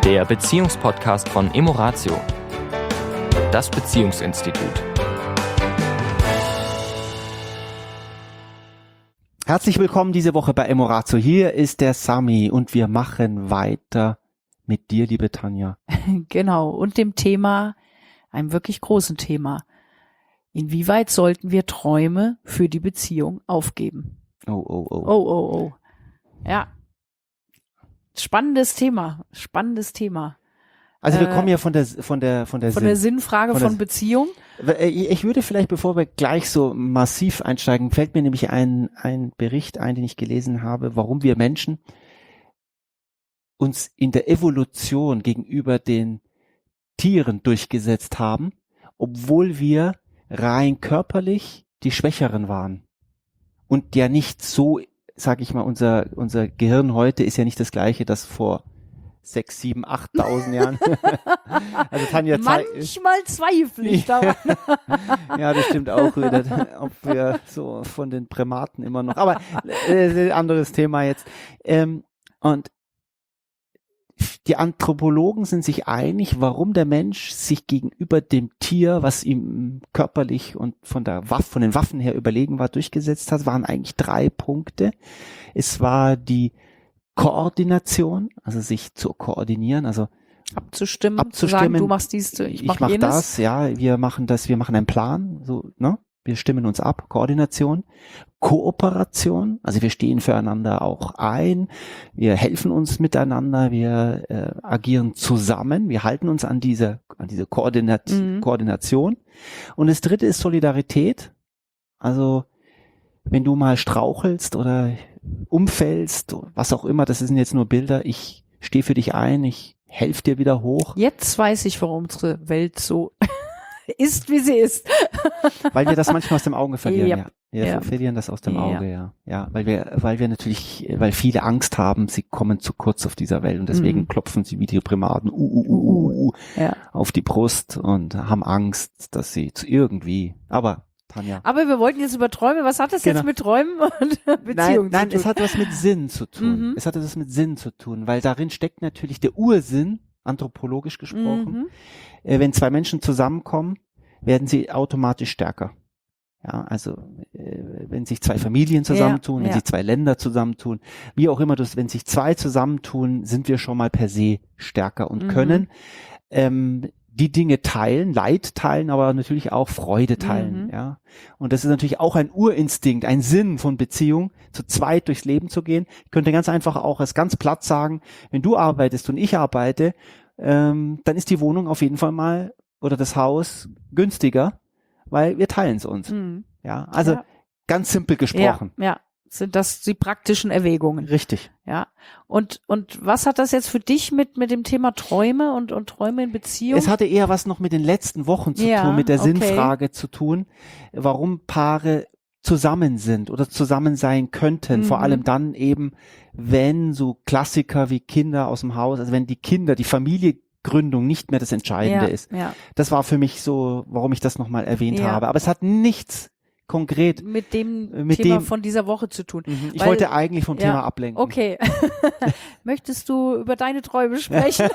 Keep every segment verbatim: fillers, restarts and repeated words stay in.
der Beziehungspodcast von Emoratio, das Beziehungsinstitut. Herzlich willkommen diese Woche bei Emoratio. Hier ist der Sami und wir machen weiter mit dir, liebe Tanja. Genau, und dem Thema, einem wirklich großen Thema. Inwieweit sollten wir Träume für die Beziehung aufgeben? Oh, oh, oh. Oh, oh, oh. Ja. Spannendes Thema, spannendes Thema. Also wir Äh, kommen ja von der von der von der, Von Sinn. der Sinnfrage von von, der- Beziehung. Ich würde vielleicht, bevor wir gleich so massiv einsteigen, fällt mir nämlich ein ein Bericht ein, den ich gelesen habe, warum wir Menschen uns in der Evolution gegenüber den Tieren durchgesetzt haben, obwohl wir rein körperlich die Schwächeren waren. Und ja nicht so, sag ich mal, unser unser Gehirn heute ist ja nicht das gleiche, das vor sechs, sieben, achttausend Jahren. Also Tanja zeigt, Manchmal zweifle ich daran. ja, das stimmt auch wieder, ob wir so von den Primaten immer noch, aber äh, anderes Thema jetzt. Ähm, und die Anthropologen sind sich einig, warum der Mensch sich gegenüber dem Tier, was ihm körperlich und von der Waffe, von den Waffen her überlegen war, durchgesetzt hat, waren eigentlich drei Punkte. Es war die Koordination, also sich zu koordinieren, also Abzustimmen, Abzustimmen. zu sagen, du machst dies, ich, ich mach mach jenes. das, ja, wir machen das, wir machen einen Plan, so, ne? Wir stimmen uns ab, Koordination, Kooperation, also wir stehen füreinander auch ein, wir helfen uns miteinander, wir äh, agieren zusammen, wir halten uns an diese, an diese Koordinat Mhm. Koordination. Und das dritte ist Solidarität, also wenn du mal strauchelst oder umfällst, was auch immer, das sind jetzt nur Bilder, ich stehe für dich ein, ich helfe dir wieder hoch, Jetzt weiß ich, warum unsere Welt so ist, wie sie ist. weil wir das manchmal aus dem Auge verlieren, Yep. ja. Wir Ja. verlieren das aus dem Ja. Auge, ja. Ja, weil wir, weil wir natürlich, weil viele Angst haben, sie kommen zu kurz auf dieser Welt und deswegen Mhm. klopfen sie wie die Primaten uh, uh, uh, uh, uh, Ja. auf die Brust und haben Angst, dass sie zu irgendwie, aber Tanja. Aber wir wollten jetzt über Träume. Was hat das Genau. jetzt mit Träumen und Beziehungen Nein, nein, zu es tun? hat was mit Sinn zu tun. Mhm. Es hat etwas mit Sinn zu tun, weil darin steckt natürlich der Ursinn, anthropologisch gesprochen. Mhm. Äh, wenn zwei Menschen zusammenkommen, werden sie automatisch stärker. Ja, also äh, wenn sich zwei Familien zusammentun, Ja, wenn ja. sich zwei Länder zusammentun, wie auch immer das, wenn sich zwei zusammentun, sind wir schon mal per se stärker und Mhm. können ähm, die Dinge teilen, Leid teilen, aber natürlich auch Freude teilen. Mhm. Ja, und das ist natürlich auch ein Urinstinkt, ein Sinn von Beziehung, zu zweit durchs Leben zu gehen. Ich könnte ganz einfach auch als ganz platt sagen, wenn du arbeitest und ich arbeite, ähm, dann ist die Wohnung auf jeden Fall mal oder das Haus günstiger, weil wir teilen es uns. Mhm. Ja, also Ja. ganz simpel gesprochen. Ja, ja, sind das die praktischen Erwägungen. Richtig. Ja. Und und was hat das jetzt für dich mit mit dem Thema Träume und und Träume in Beziehung? Es hatte eher was noch mit den letzten Wochen zu Ja, tun, mit der okay. Sinnfrage zu tun, warum Paare zusammen sind oder zusammen sein könnten. Mhm. Vor allem dann eben, wenn so Klassiker wie Kinder aus dem Haus, also wenn die Kinder, die Familiengründung nicht mehr das Entscheidende ja, ist. ja. Das war für mich so, warum ich das nochmal erwähnt Ja. habe. Aber es hat nichts konkret. Mit dem Mit Thema dem- von dieser Woche zu tun. Mhm. Ich Weil- wollte eigentlich vom ja, Thema ablenken. Okay. Möchtest du über deine Träume sprechen?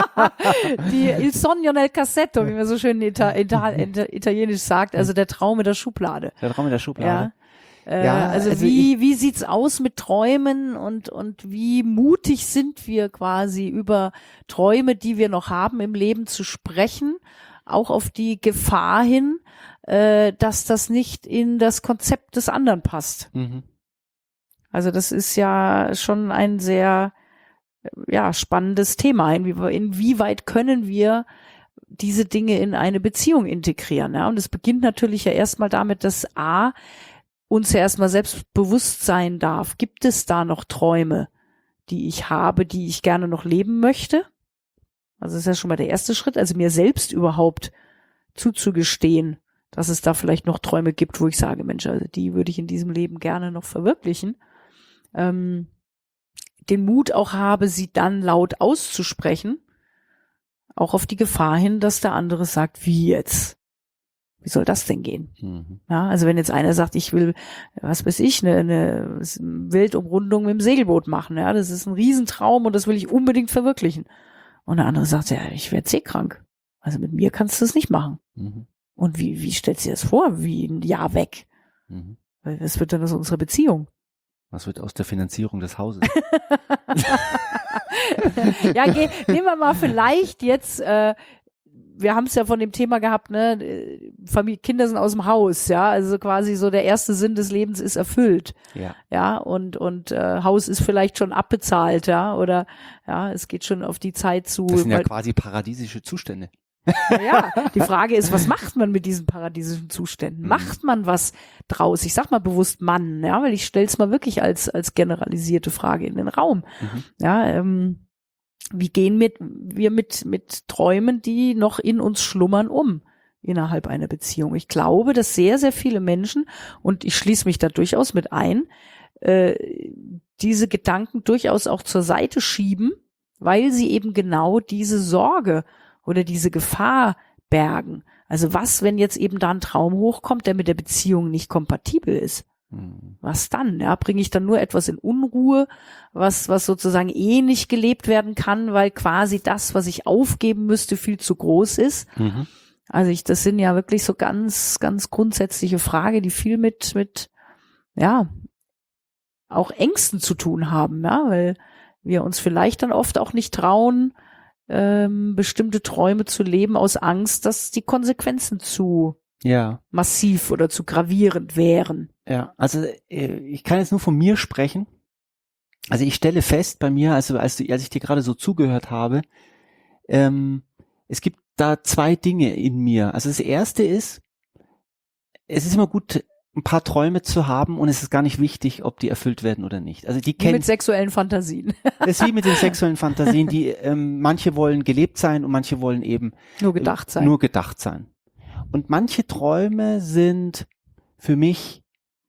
Die Il sogno nel cassetto, wie man so schön in Ita Ita Ita Italienisch sagt, also der Traum in der Schublade. Der Raum in der Schublade. Ja. Äh, Ja, also, also wie wie sieht's aus mit Träumen und und wie mutig sind wir quasi über Träume, die wir noch haben im Leben zu sprechen, auch auf die Gefahr hin, äh, dass das nicht in das Konzept des anderen passt. Mhm. Also das ist ja schon ein sehr äh, ja spannendes Thema. Inwie- Inwieweit können wir diese Dinge in eine Beziehung integrieren? Ja? Und es beginnt natürlich ja erstmal damit, dass A, uns ja erstmal selbst bewusst sein darf. Gibt es da noch Träume, die ich habe, die ich gerne noch leben möchte? Also das ist ja schon mal der erste Schritt, also mir selbst überhaupt zuzugestehen, dass es da vielleicht noch Träume gibt, wo ich sage, Mensch, also die würde ich in diesem Leben gerne noch verwirklichen. Ähm, den Mut auch habe, sie dann laut auszusprechen, auch auf die Gefahr hin, dass der andere sagt, wie jetzt? Wie soll das denn gehen? Mhm. Ja, also wenn jetzt einer sagt, ich will, was weiß ich, eine, eine Weltumrundung mit dem Segelboot machen, ja, das ist ein Riesentraum und das will ich unbedingt verwirklichen. Und der andere sagt, ja, ich werde seekrank. Also mit mir kannst du es nicht machen. Mhm. Und wie, wie stellst du dir das vor? Wie ein Jahr weg? Mhm. Was wird dann aus unserer Beziehung? Was wird aus der Finanzierung des Hauses? Ja, geh, nehmen wir mal vielleicht jetzt, äh, wir haben es ja von dem Thema gehabt, ne, Familie, Kinder sind aus dem Haus, ja, also quasi so der erste Sinn des Lebens ist erfüllt, Ja. ja, und und äh, Haus ist vielleicht schon abbezahlt, ja, oder ja, es geht schon auf die Zeit zu. Das sind ja weil, quasi paradiesische Zustände. ja, die Frage ist, was macht man mit diesen paradiesischen Zuständen? Mhm. Macht man was draus? Ich sag mal bewusst Mann, ja, weil ich stell's mal wirklich als als generalisierte Frage in den Raum, Mhm. ja, ähm, wie gehen mit, wir mit, mit Träumen, die noch in uns schlummern, um innerhalb einer Beziehung? Ich glaube, dass sehr, sehr viele Menschen, und ich schließe mich da durchaus mit ein, äh, diese Gedanken durchaus auch zur Seite schieben, weil sie eben genau diese Sorge oder diese Gefahr bergen. Also was, wenn jetzt eben da ein Traum hochkommt, der mit der Beziehung nicht kompatibel ist? Mhm. Was dann? Ja, bringe ich dann nur etwas in Unruhe, was, was sozusagen eh nicht gelebt werden kann, weil quasi das, was ich aufgeben müsste, viel zu groß ist. Mhm. Also ich, das sind ja wirklich so ganz, ganz grundsätzliche Fragen, die viel mit, mit, ja, auch Ängsten zu tun haben, ja, weil wir uns vielleicht dann oft auch nicht trauen, ähm, bestimmte Träume zu leben aus Angst, dass die Konsequenzen zu Ja. massiv oder zu gravierend wären. Ja, also äh, ich kann jetzt nur von mir sprechen. Also ich stelle fest bei mir, also als, du, als ich dir gerade so zugehört habe, ähm, es gibt da zwei Dinge in mir. Also das erste ist, es ist immer gut, ein paar Träume zu haben und es ist gar nicht wichtig, ob die erfüllt werden oder nicht. Also die Wie kennen mit sexuellen Fantasien. das ist wie mit den sexuellen Fantasien, die ähm, manche wollen gelebt sein und manche wollen eben Nur gedacht sein. nur gedacht sein. Und manche Träume sind für mich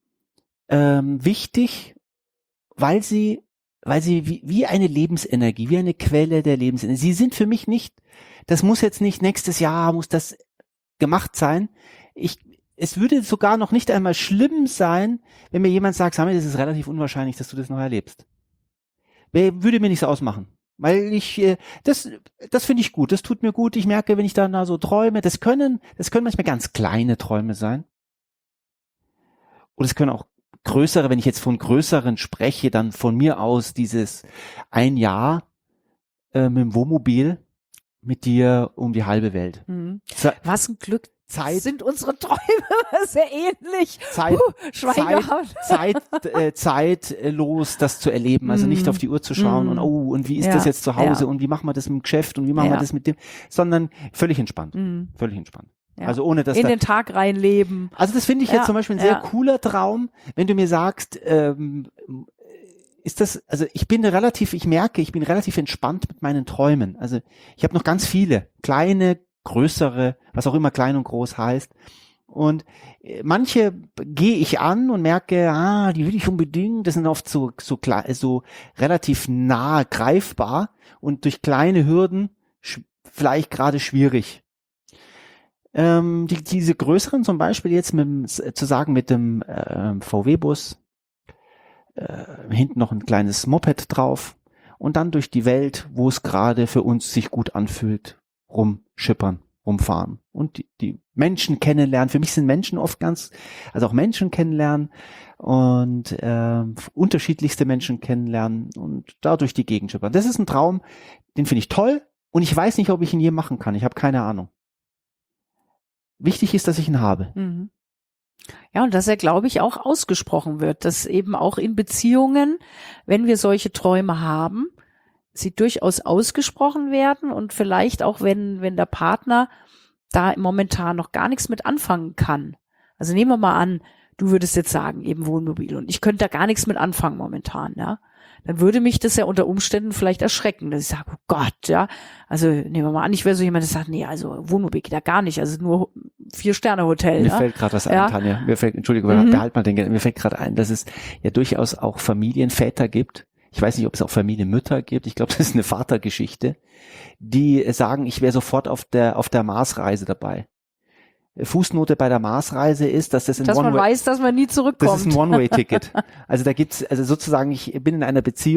ähm, wichtig, weil sie, weil sie wie, wie eine Lebensenergie, wie eine Quelle der Lebensenergie. Sie sind für mich nicht, das muss jetzt nicht nächstes Jahr, muss das gemacht sein. Ich, es würde sogar noch nicht einmal schlimm sein, wenn mir jemand sagt, Samuel, das ist relativ unwahrscheinlich, dass du das noch erlebst. Würde mir nichts ausmachen. Weil ich, äh, das, das finde ich gut, das tut mir gut. Ich merke, wenn ich dann da so träume, das können, das können manchmal ganz kleine Träume sein. Und es können auch größere, wenn ich jetzt von größeren spreche, dann von mir aus dieses ein Jahr äh, mit dem Wohnmobil mit dir um die halbe Welt. Mhm. Ze- Was ein Glück. Zeit, Sind unsere Träume sehr ähnlich. Zeit, Puh, Schwein Zeit, gehabt. Zeit, äh, zeitlos das zu erleben, also nicht Mm. auf die Uhr zu schauen Mm. und oh, und wie ist Ja, das jetzt zu Hause ja. und wie machen wir das mit dem Geschäft und wie machen Ja. wir das mit dem, sondern völlig entspannt, Mhm. völlig entspannt. Ja. Also ohne dass In da, den Tag reinleben. also das finde ich Ja, jetzt zum Beispiel ein sehr ja. cooler Traum, wenn du mir sagst, ähm, ist das, also ich bin relativ, ich merke, ich bin relativ entspannt mit meinen Träumen. Also ich habe noch ganz viele, kleine, größere, was auch immer klein und groß heißt. Und äh, manche gehe ich an und merke, ah, die will ich unbedingt. Das sind oft so so klar, so relativ nah greifbar und durch kleine Hürden sch- vielleicht gerade schwierig. Ähm, die, diese größeren, zum Beispiel jetzt mit dem, zu sagen mit dem äh, V W-Bus, äh, hinten noch ein kleines Moped drauf und dann durch die Welt, wo es gerade für uns sich gut anfühlt, rumschippern, rumfahren und die, die Menschen kennenlernen. Für mich sind Menschen oft ganz, also auch Menschen kennenlernen und äh, unterschiedlichste Menschen kennenlernen und dadurch die Gegend schippern. Das ist ein Traum, den finde ich toll und ich weiß nicht, ob ich ihn je machen kann. Ich habe keine Ahnung. Wichtig ist, dass ich ihn habe. Mhm. Ja, und dass er, glaube ich, auch ausgesprochen wird, dass eben auch in Beziehungen, wenn wir solche Träume haben, sie durchaus ausgesprochen werden und vielleicht auch, wenn, wenn der Partner da momentan noch gar nichts mit anfangen kann. Also nehmen wir mal an, du würdest jetzt sagen, eben Wohnmobil und ich könnte da gar nichts mit anfangen momentan, ja. Dann würde mich das ja unter Umständen vielleicht erschrecken, dass ich sage, oh Gott, ja. Also nehmen wir mal an, ich wäre so jemand, der sagt, nee, also Wohnmobil geht da gar nicht, also nur Vier-Sterne-Hotel. Mir ja? fällt gerade was ein, Ja. Tanja. Mir fällt, Entschuldigung, Mhm. behalt mal den, mir fällt gerade ein, dass es ja durchaus auch Familienväter gibt. Ich weiß nicht, ob es auch Familienmütter gibt. Ich glaube, das ist eine Vatergeschichte, die sagen, ich wäre sofort auf der auf der Marsreise dabei. Fußnote bei der Marsreise ist, dass das ein Dass man One-Way, weiß, dass man nie zurückkommt. das ist ein One-Way-Ticket. Also da gibt's, also sozusagen, ich bin in einer Beziehung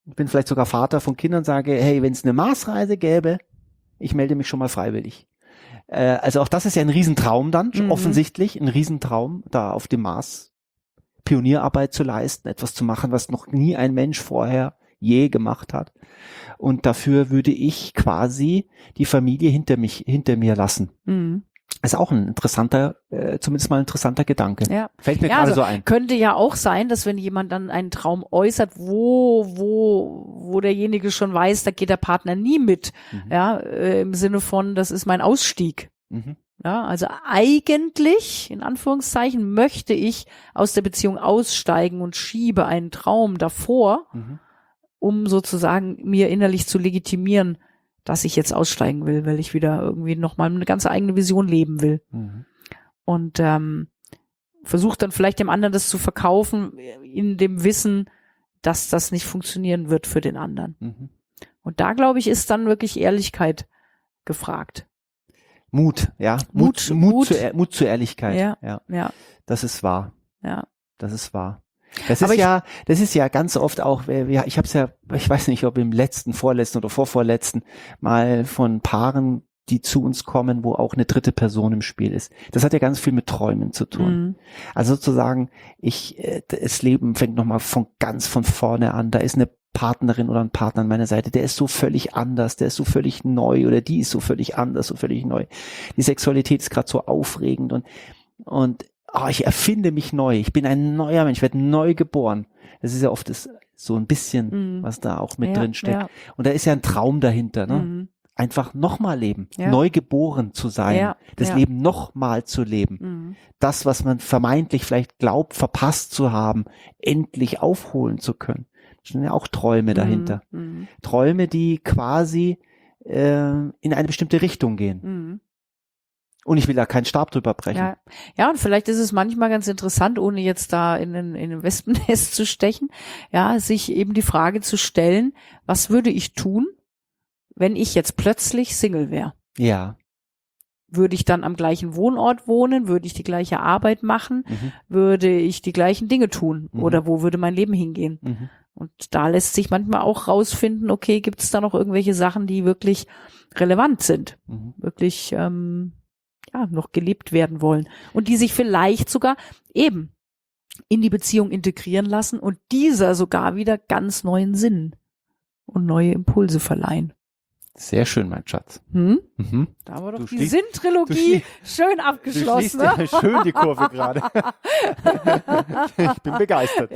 bin vielleicht sogar Vater von Kindern, sage, hey, wenn es eine Marsreise gäbe, ich melde mich schon mal freiwillig. Äh, also auch das ist ja ein Riesentraum dann, mhm. offensichtlich, ein Riesentraum, da auf dem Mars Pionierarbeit zu leisten, etwas zu machen, was noch nie ein Mensch vorher je gemacht hat. Und dafür würde ich quasi die Familie hinter mich, hinter mir lassen. Mhm. Ist auch ein interessanter, äh, zumindest mal ein interessanter Gedanke. Ja. Fällt mir ja, gerade also so ein. Könnte ja auch sein, dass wenn jemand dann einen Traum äußert, wo, wo, wo derjenige schon weiß, da geht der Partner nie mit. Mhm. Ja, äh, im Sinne von, das ist mein Ausstieg. Mhm. Ja, also eigentlich, in Anführungszeichen, möchte ich aus der Beziehung aussteigen und schiebe einen Traum davor, mhm. um sozusagen mir innerlich zu legitimieren, dass ich jetzt aussteigen will, weil ich wieder irgendwie nochmal eine ganz eigene Vision leben will. Mhm. Und ähm, versuche dann vielleicht dem anderen das zu verkaufen, in dem Wissen, dass das nicht funktionieren wird für den anderen. Mhm. Und da, glaube ich, ist dann wirklich Ehrlichkeit gefragt. Mut, ja. Mut, Mut, Mut, Mut, zu, Mut zur Ehrlichkeit. Ja, ja. ja. Das ist wahr. Ja. Das ist wahr. Das ist ja, das ist ja ganz oft auch, ja, ich habe es ja, ich weiß nicht, ob im letzten, vorletzten oder vorvorletzten mal von Paaren, die zu uns kommen, wo auch eine dritte Person im Spiel ist. Das hat ja ganz viel mit Träumen zu tun. Mhm. Also sozusagen, ich, das Leben fängt nochmal von ganz von vorne an. Da ist eine Partnerin oder ein Partner an meiner Seite, der ist so völlig anders, der ist so völlig neu oder die ist so völlig anders, so völlig neu. Die Sexualität ist gerade so aufregend und und oh, ich erfinde mich neu, ich bin ein neuer Mensch, ich werde neu geboren. Das ist ja oft das, so ein bisschen, mm. was da auch mit ja, drin steckt. Ja. Und da ist ja ein Traum dahinter, ne? Mm. Einfach nochmal leben, ja. neu geboren zu sein, ja, das ja. Leben nochmal zu leben. Mm. Das, was man vermeintlich vielleicht glaubt, verpasst zu haben, endlich aufholen zu können. Das sind ja auch Träume dahinter. Mm. Träume, die quasi äh, in eine bestimmte Richtung gehen. Mm. Und ich will da keinen Stab drüber brechen. Ja. ja, und vielleicht ist es manchmal ganz interessant, ohne jetzt da in ein, in ein Wespennest zu stechen, ja, sich eben die Frage zu stellen, was würde ich tun, wenn ich jetzt plötzlich Single wäre? Ja. Würde ich dann am gleichen Wohnort wohnen? Würde ich die gleiche Arbeit machen? Mhm. Würde ich die gleichen Dinge tun? Mhm. Oder wo würde mein Leben hingehen? Mhm. Und da lässt sich manchmal auch rausfinden, okay, gibt es da noch irgendwelche Sachen, die wirklich relevant sind? Mhm. Wirklich, ähm, ja, noch gelebt werden wollen und die sich vielleicht sogar eben in die Beziehung integrieren lassen und dieser sogar wieder ganz neuen Sinn und neue Impulse verleihen. Sehr schön, mein Schatz. Hm? Mhm. Da haben wir doch du die schließt, Sinn-Trilogie schön abgeschlossen. Du schließt ja schön die Kurve gerade. Ich bin begeistert.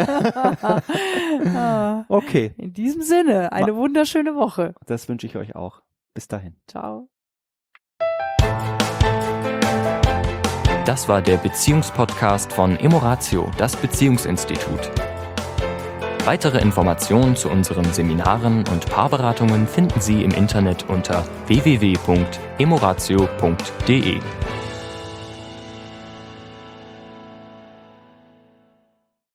Okay. In diesem Sinne, eine wunderschöne Woche. Das wünsche ich euch auch. Bis dahin. Ciao. Das war der Beziehungspodcast von Emoratio, das Beziehungsinstitut. Weitere Informationen zu unseren Seminaren und Paarberatungen finden Sie im Internet unter w w w punkt emoratio punkt d e.